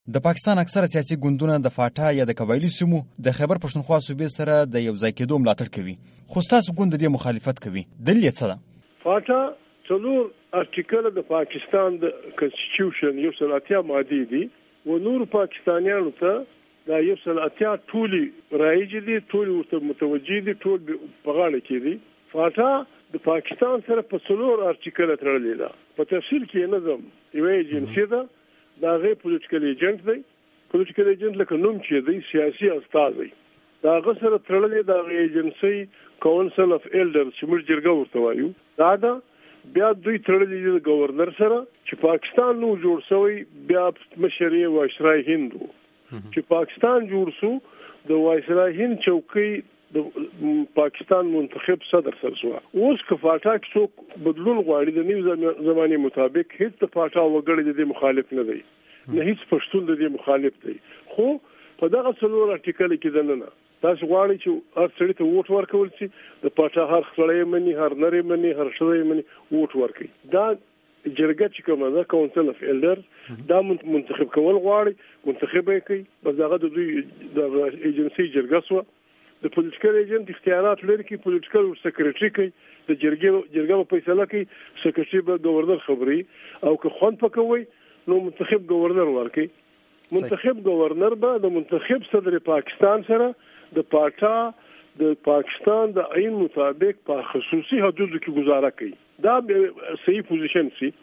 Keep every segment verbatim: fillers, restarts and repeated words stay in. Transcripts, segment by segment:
د پاکستان اکثره سیاسي ګوندونه د فاټا یا د قبایلي سیمو د خیبر پښتونخوا صوبې سره د یو ځای کېدو ملاتړ کوي، خو ستاسو ګوند د دې مخالفت کوي. دلیل یې څه ده؟ فاټا څلور ارټیکل د پاکستان د کنسټیټیوشن یو سل اتیا مادي دي و نور پاکستانیانو ته دا یو سل اتیا ټولي رایج دي، ټولي ورته متوجي دي، ټول په غاړه کې دي. فاټا د پاکستان سره په څلور ارټیکل تړلې ده. په تفصیل کې نظم یو ایجنسی ده، دا غي پولیټیکل ایجنټ دی. پولیټیکل ایجنټ لکه نوم چې دی سیاسي استاد دی. دا غسر تړلې دا غي ایجنسی کونسل اف ایلډرز چې موږ جرګه ورته وایو. دا دا بیا دوی تړلې د گورنر سره چې پاکستان نو جوړ شوی، بیا مشري وایسرای هند چې پاکستان جوړ شو، د وایسرای هند چوکۍ د پاکستان منتخب صدر سره شو. اوس که فاټا کې څوک بدلون غواړي د نیو زمانه مطابق هیڅ د فاټا وګړي د مخالف نه دی، نه هیڅ پښتون د دې مخالف دی. خو په دغه څلور ارټیکل کې دننه تاسو غواړئ چې هر څړي ته ووټ ورکول شي، د فاټا هر خړې مني، هر نری مني، هر شوی مني ووټ ورکړي. دا جرګه چې کومه ده کونسل اف ایلډر دا منتخب کول غواړي، منتخب یې کوي. بس هغه د دوی د ایجنسی جرګه سو د پولیټیکل ایجنټ اختیارات لري کې پولیټیکل سیکریټری کوي، د جرګې جرګه په فیصله کوي، سیکریټری به گورنر خبري او که خوان پکوي نو منتخب گورنر ورکي. منتخب گورنر به د منتخب صدر پاکستان سره د پاټا د پاکستان د عین مطابق په خصوصي حدودو کې گزاره کوي. دا صحیح پوزیشن سي.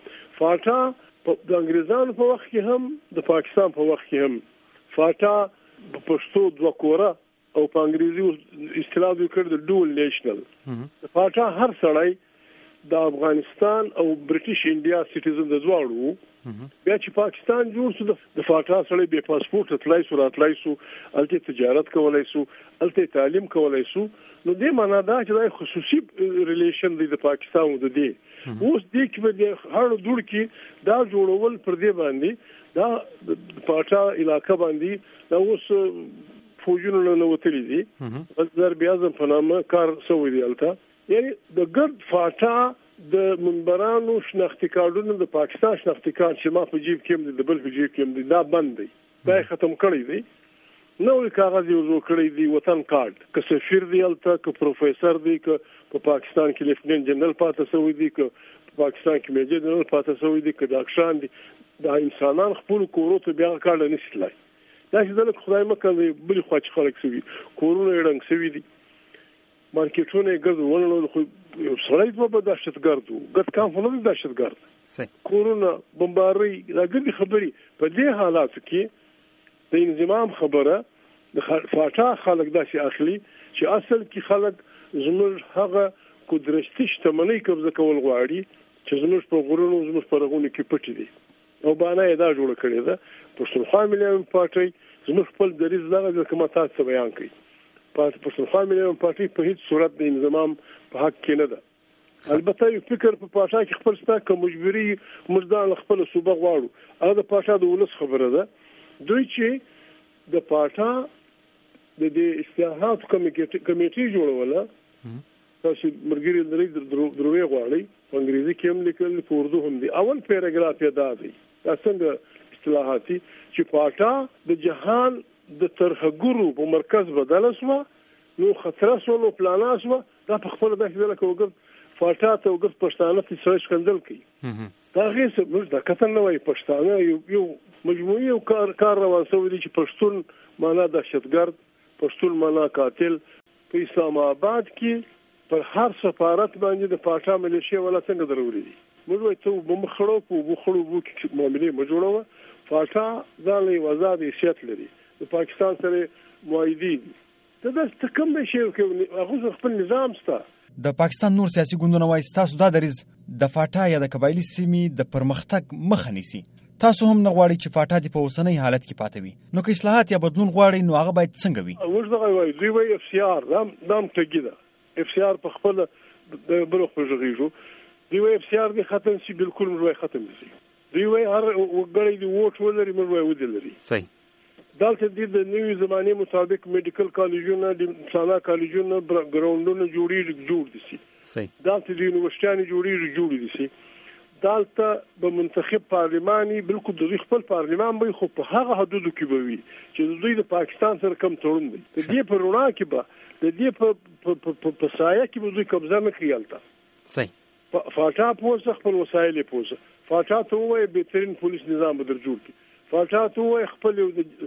فاټا د انګریزانو په وخت کې هم د پاکستان په وخت کې هم فاټا په پښتو دوه کوره او په انګریزي اصطلاح وکړ د ډول نیشنل. د فاټا هر سړی د افغانستان او برټیش انډیا سټیزن د زواړو. بیا چې پاکستان جوړ شو د فاټا سړی به پاسپورت تلای سو راتلای سو، الته تجارت کولای سو، الته تعلیم کولای سو. نو دې معنا دا چې د خصوصي ریلیشن دی د پاکستان او د دې اوس دې کې به هر ډول کې دا جوړول پر دې باندې دا فاټا علاقې باندې دا اوس فوجونو نه وتلي دي. ضرب اعظم په نامه کار سوی دی الته. یعنی د ګرد فاټا د منبرانو شناختی کارډونو د پاکستان شناختی کارت چې ما په جیب کې د بل په جیب کې دا بند دی، دا ختم کړی دی. نوې کاغذ یو جوړ کړی دی وطن کارت، که سفیر دی الته، که پروفیسور دی، که په پاکستان کې لیفټیننټ جنرال پاتې شوی دی، که په پاکستان کې میجر جنرال پاتې شوی دی، که ډاکټران دي، دا انسانان خپل کورو ته بیا کارت نه شتلای. دا چې دلته خدای مکه بل خو چې خلک سوي کورونه رنګ سوي دي، مارکیټونه ګرځو ونه خو سړی دوه په دهشتګردو ګټ کام فلو د دهشتګرد کورونه بمباري دا ګرځي خبري. په دې حالاتو کې د انضمام خبره د فاټا خلک داسې اخلي چې اصل کې خلک زموږ هغه قدرتي شتمنۍ قبضه کول غواړي چې زموږ په غرونو زموږ په رغونو کې پټ دي. او باندې دا جوړ کړی ده پښتونخوا ملي پارټي زموږ خپل دریز دغه کومه تاسو بیان کړي. پښتونخوا ملي پارټي په هیڅ صورت د انضمام په حق کې نه ده. البته یو فکر په پاټا کې خپل ستا کوم مجبوري مردان خپل صوبه غواړو، هغه د پاټا د ولس خبره ده. دوی چې د پاټا د دې اصلاحات کمیټي جوړوله تاسو مرګري درې دروي غواړي، په انګریزي کې هم لیکل، په اردو هم دي. اول پیراګراف یې دا دی دا څنګه اصلاحاتي چې پاټا د جهان د ترهګرو په مرکز بدل شو، نو خطر سو نو پلانا شو. دا په خپل د ځل کې وګړي فاټا ته وګړي پښتانه ته سوي شکندل کوي. دا هیڅ موږ د کتن نه وای پښتانه یو یو مجموعي او کار کار روان شوی دی چې پښتون معنا دهشتګرد، پښتون معنا قاتل. په اسلام آباد کې پر هر سفارت باندې د پاټا ملیشیا ولا څنګه ضروري دي. موږ وایو ته بمخړو په بخړو بو کې معاملې مجوړو. فاټا ځانې وزاد حیثیت لري، د پاکستان سره معاهدي دي. دا د کوم شی کې هغه خپل نظام ستا. د پاکستان نور سیاسي ګوندونه وایي تاسو دا دریز د فاټا یا د قبایلی سیمې د پرمختګ مخه نیسي. تاسو هم نه غواړئ چې فاټا د په اوسنۍ حالت کې پاتې وي. نو که اصلاحات یا بدلون غواړئ نو هغه باید څنګه وي؟ موږ دغه وایو دوی وایي اف سی آر دا دام ټګي ده. اف سی آر په خپل د بلوغ په ژغېږو دوی وایي اف سی آر دې ختم شي، بالکل موږ وایي ختم شي. دوی وایي هر وګړی د ووټ ولري، موږ وایي ودې لري. صحیح. دلته د نوې زمانه مطابق میډیکل کالجونه، د انسانه کالجونه، ګراوندونه جوړیږي جوړ دي سي. صحیح. دلته د یونیورسيټانو جوړیږي جوړ دي سي. دالته به منتخب پارلماني بالکل د دوی خپل پارلمان به خو په هغه حدودو کې به وي چې د دوی د پاکستان سره کم تړون دی. د دې په رڼا کې به د دې په په سایه کې به دوی قبضه نه کوي. البته صحیح فاټا پوسه خپل وسایل پوسه فاټا ته وایي بهترین پولیس نظام به در جوړ کړي. فاټا ته وایي خپل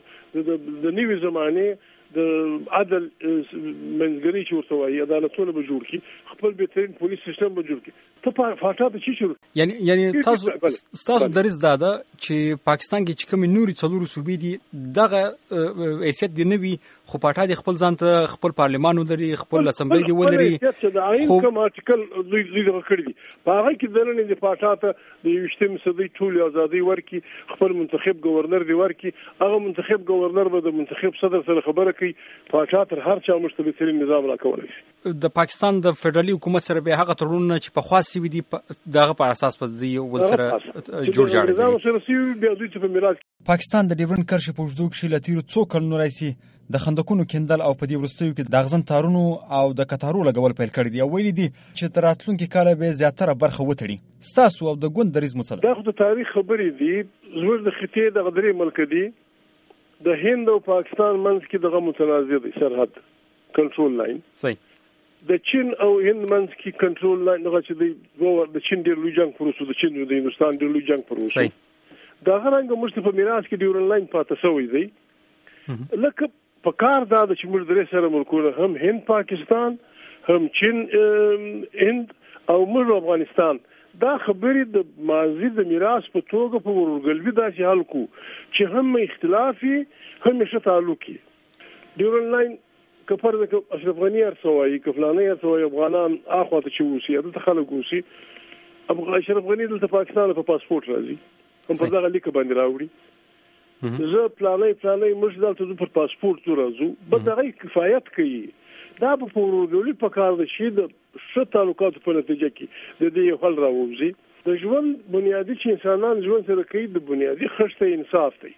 د نوې زمانه د عدل منځګړي چې ورته وایي عدالتونه به جوړ کړي خپل بهترین پولیس سیستم به جوړ کړي. ته فاټا ته چی شروع یعنی یعنی تاسو تاسو دریز داده چې پاکستان کې چې کوم نوري څلورو صوبې دي دغه حیثیت دی نوي خو پاټا د خپل ځان ته خپل پارلمان ولري خپل اسمبلی دی ولري خو کوم آرټیکل دوی لیدل کړی دي په هغه کې دلته د پاټا ته د یوشتم صدۍ ټول ازادي ورکي خپل منتخب گورنر دی ورکي هغه منتخب گورنر به د منتخب صدر سره خبره کوي پاټا تر هر چا مشتبه نظام راکولای شي. د پاکستان د فدرالي حکومت سره به هغه ترونه چې په خاص وي دي دغه په اساس په دې ول سره جوړ جاړي دي. پاکستان د ډیورنډ کرښې په وجود کې لتیرو څو کلونو راځي د خندقونو کېندل او په دې ورستیو کې د غزن تارونو او د کتارو لګول پیل کړی دی او ویلي دي چې تر راتلونکي کال به زیاتره برخه وتړي. ستاسو او د ګوند دریز مصل دا خو د تاریخ خبرې دي. زموږ د خطې د غدري ملک دي د هند او پاکستان منځ کې دغه متنازع دي سرحد کنټرول لاین. صحیح د چین او هند منځ کې کنټرول لاین دغه چې د د چین ډېر لوی جنگ پروسو د چین او د هندستان ډېر لوی جنگ پروسو. صحیح دا غرانګه مشت په میراث کې ډیورن لاین پاتې شوی دی. لکه په کار دا چې موږ درې سره ملکونه هم هند پاکستان هم چین هند او موږ افغانستان دا خبرې د ماضي د میراث په توګه په ورګلوي داسې حل کو چې هم اختلافي هم ښه تعلقي. ډیورن لاین کفر د اشرف غنی ارسوي کفلانه ارسوي افغانان اخواته چې وسی د خلک وسی ابو اشرف غنی د پاکستان په پاسپورت راځي هم په دغه لیک باندې راوړي زه پلانې پلانې موږ دلته پر پاسپورت راځو به دغه کفایت کوي. دا په پورولي په کار د شي د ښه تعلقاتو په نتیجه کې د دې حل راوځي. د ژوند بنیادی چې انسانان ژوند سره کوي د بنیادی خشته انصاف دی.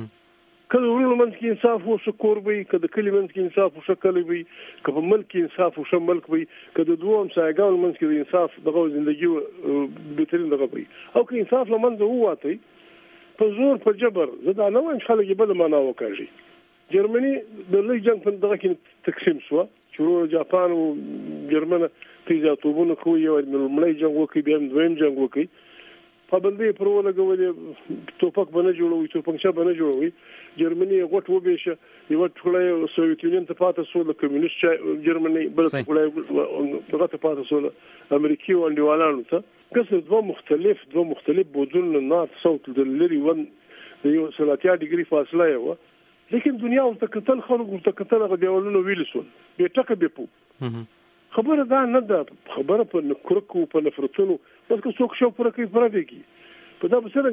کله ورونو منځ کې انصاف او شکر وي کله کلی منځ کې انصاف او شکر وي کله ملک کې انصاف او شملک وي کله دوه هم سایګاو منځ کې انصاف دغه ژوندۍ بهترین دغه وي او که انصاف لمنځه وواتی په زور په جبر زدا نه وای خلک بل معنا وکړي. جرمني د لوی جنگ په دغه کې تقسیم شو چې جاپان او جرمنه پیژا توبونه کوي او ملي جنگ وکي بیا دویم جنگ وکي پابندي پر ولګولې توپک باندې جوړوي توپک څه باندې جوړوي. جرمني غوټ وبېشه یو ټوله سوویت یونین ته پاتې سو د کمیونست جرمني بل ټوله دغه ته پاتې سو امریکایي او انډیوالانو ته کسر دوه مختلف دوه مختلف بودون نات صوت د لري ون د یو سلاتیا ډیګري فاصله یو لیکن دنیا او تکتل خلق او تکتل غو دیولونو ویلسون به ټکه به پو خبره دا نه ده خبره په نکرکو په نفرتونو بس که څوک شو پر کوي پر دی کی په دا بسره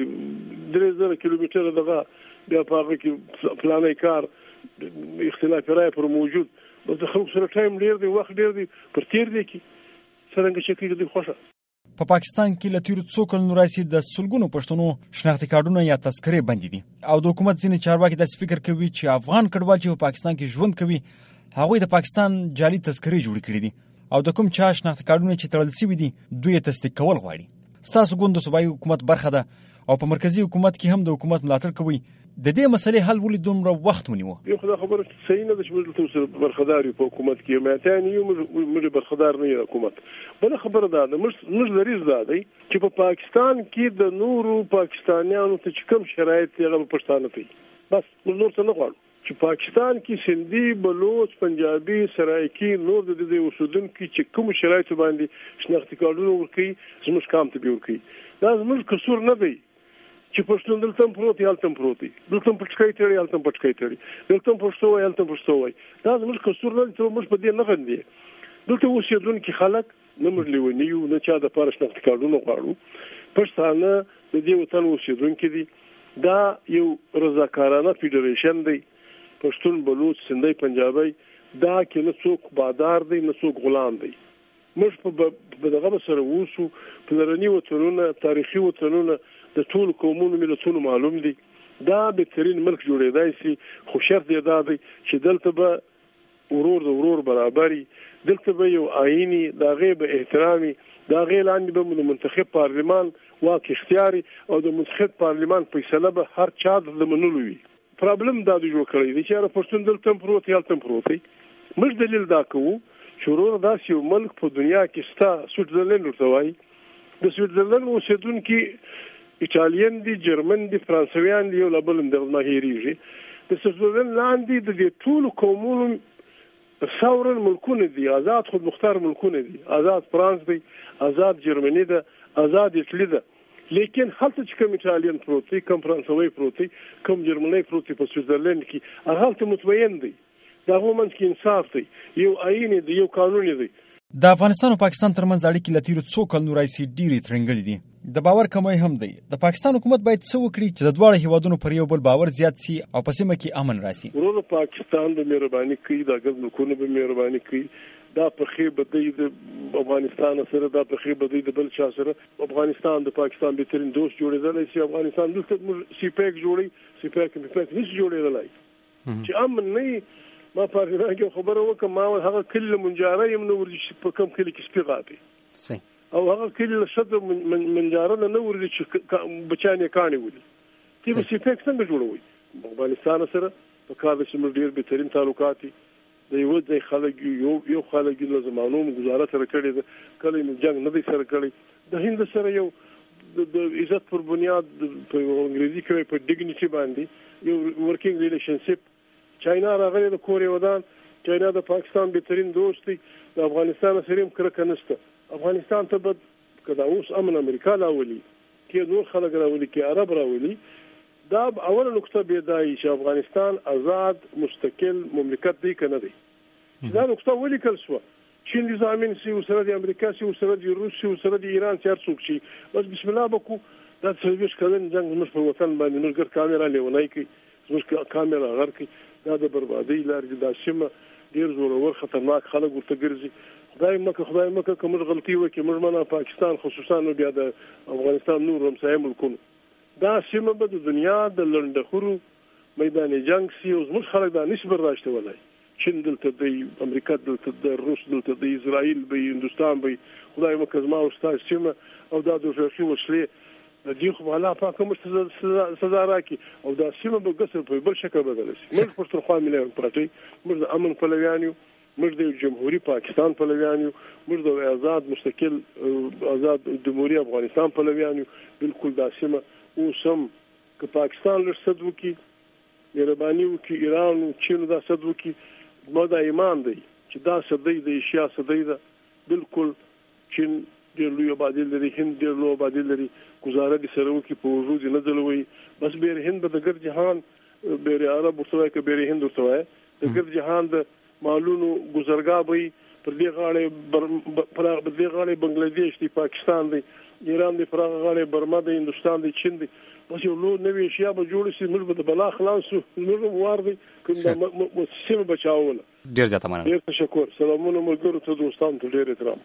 کې درې زره کیلومتره دغه بیا په هغه کې پلانې کار اختلاف رائے پر موجود بس د خلکو سره ټایم ډیر دی وخت ډیر دی پر تیر دی کی څنګه چې کې دی خوشا. په پا پاکستان کې لتیرو څو کلونو راځي د سلګونو پښتنو شناختی کارډونه یا تذکرې بندي دي او د حکومت ځینې چارواکي د فکر کوي چې افغان کډوال چې په پاکستان کې ژوند کوي هغوی د پاکستان جعلي تذکرې جوړ کړي دي او د کوم چا شناختی کارډونه چې تړل شوي دي دوی یې تصدیق کول غواړي. ستاسو ګوند د صوبایي حکومت برخه ده او په مرکزی حکومت کې هم د حکومت ملاتړ کوي. د دې مسلې حل ولې دومره وخت ونیو؟ یو خدای خبره صحیح نه ده چې موږ تاسو برخدار یو په حکومت کې ماتانی یو موږ برخدار نه یو حکومت. بل خبره ده موږ موږ لريز ده چې په پاکستان کې د نورو پاکستانیانو ته چې کوم شرایط یې په پښتانه کوي بس موږ نور څه نه غواړو چې پاکستان کې سندي بلوچ پنجابي سرایکی نور د دې اوسیدونکو چې کوم شرایط باندې شناختی کارډونه ورکړي زموږ کام ته ورکړي دا زموږ قصور نه دی چې پښتون دلته پروت یا تم پروت دي دلته پټکای تړي یا تم پټکای تړي دلته پښتو یا تم پښتو وای دا زموږ قصور نه ته موږ په دې نه غندي دلته اوسیدونکو خلک نه موږ لیونیو نه چا د پاره شناختی کارډونه غواړو پښتانه د دې وطن اوسیدونکو دي دا یو رضاکارانه فدریشن دی پښتون بلوچ سندي پنجابي دا کې نه څوک بادار دی نه څوک غلام دی موږ په دغه سره ووسو پلرني وطنونه تاریخي وطنونه د ټول قومونو ملتونو معلوم دي دا بهترین ملک جوړېدای شي خو شرط دی دا دی چې دلته به ورور د ورور برابري، دلته به یو آئینی د هغې به احترامي، د هغې لاندې به د منتخب پارلمان واک اختیاري او د منتخب پارلمان فیصله به هر چا د منلو وي. پرابلم دا د جوړ کړی دی چې یاره پښتون دلته هم پروت هلته هم پروت دی. موږ دلیل دا کوو چې ورور داسې یو ملک په دنیا کې شته، سویټزرلنډ ورته وایي. د سویټزرلنډ اوسېدونکي ایټالین دي، جرمن دي، فرانسویان دي، یو له بل هم نه هېرېږي. د سویټزرلنډ لاندې د دې ټولو قومونو ساورن ملکونه دي، آزاد خودمختار ملکونه دي، آزاد فرانس دی، آزاد جرمني ده، آزاد ایټالي ده. لیکن هلته چې کوم ایټالین پروت دی، کوم فرانسوي پروت دی، کوم جرمني پروت دی په سویټزرلنډ کې، هغه هلته مطمئن دی. د هغو منځ کې انصاف دی، یو آئین دی، یو قانون دی. د افغانستان او پاکستان ترمنځ اړیکې له تېرو څو کلونو راهیسې ډېرې ترنګلې دي. د باور کمی هم دی. د پاکستان حکومت باید څه وکړي چې د دواړو هیوادونو پر یو بل باور زیات سي او په سیمه کې امن راسي؟ ورور پاکستان به مهرباني کوي، د ګډ ملکونو به مهرباني کوي. دا په خې بدی د افغانستان سره، دا په خې بدی د بل چا سره. افغانستان د پاکستان بهترین دوست جوړېدلی شي. افغانستان دلته موږ سی پیک جوړي، سی پیک می پیک نشي جوړېدلی چې امن نه. ما پارلمان کې خبره وکړه، ما هغه کلی منجاره یم نه ورځي په کوم کلی کې سپي غاپي، او هغه کلی له شته منجاره نه نه ورځي چې بچیان یې کاڼي ولي. تی به سی پیک څنګه جوړوي؟ افغانستان سره په کار د چې موږ ډېر بهترین تعلقات دي. د یو ځای خلک یو یو خلک له زمانو گزاره سره کړې ده، کله یې جنګ نه دی سره کړی. د هند سره یو د عزت پر بنیاد په انګریزي کې په ډیګنیټي باندې یو ورکینګ ریلیشنشپ. چاینا راغلی د کورې ودان، چاینا د پاکستان بهترین دوست دی، د افغانستان سره هم کرکه نشته. افغانستان ته به که دا اوس امن امریکا راولي، کې نور خلک راولي، کې عرب راولي، دا اوله نقطه به دا وي چې افغانستان آزاد مستقل مملکت دی که نه دی. دا نقطه ولیکل شوه. چین دې زامن شي، ورسره د امریکا شي، ورسره د روس شي، ورسره د ایران شي، هر څوک شي. بس بسم الله به کوو. دا څلوېښت کلن جنګ زموږ په وطن باندې موږ ګر کامرا لیونی کوي، زموږ کامرا غر کوي. دا د بربادۍ لارې. دا سیمه ډېر زورور خطرناک خلک ورته ګرځي. خدای مکه خدای مکه که موږ غلطي وکړي، موږ منه پاکستان خصوصا نو بیا د افغانستان نور همسایه ملکونو دا سیمه به د دنیا د لنډخورو میدان جنګ سي، او زموږ خلک دا نشي برداشت کولی. چین دلته دی، امریکا دلته دی، روس دلته دی، اسرائیل به، هندوستان به. خدای مکه زما او ستا سیمه او دا د ژوښي وسلې دې خو الله پاک موږ سزا راکړي، او دا سیمه به ګسر په بل شکل بدله شي. موږ پښتونخوا ملي پارټۍ، موږ د امن پلویان یو، موږ د جمهوري پاکستان پلویان یو، موږ د آزاد مستقل آزاد جمهوري افغانستان پلویان یو. بالکل دا سیمه اوس هم که پاکستان لږ صد وکړي، مهرباني وکړي، ایران او چین دا صد وکړي، ما دا ایمان دی چې دا صدۍ د ایشیا صدۍ ده. بالکل چین ډېر لوی آبادي لري، هند ډېر لوی آبادي لري. گزاره دې سره وکړي، په وجود یې نه ځلوي. بس بیر هند به د ګرد جهان، بیر عرب ورته وایي که بیر هند ورته وایي، د ګرد جهان د مالونو گزرګاه به وي. پر دې غاړې پر دې غاړې بنګلادیش دی، پاکستان دی، ایران دی، پر هغه غاړې برما دی، هندوستان دی، چین دی. بس یو لوی نوې اشیا به جوړ شي. موږ به د بلا خلاص شو، موږ وار دی کوم د سیمه بچاوله. ډېر زیاته مننه. ډېر تشکر. سلامونه ملګرو ته، دوستانو ته ډېر احترام.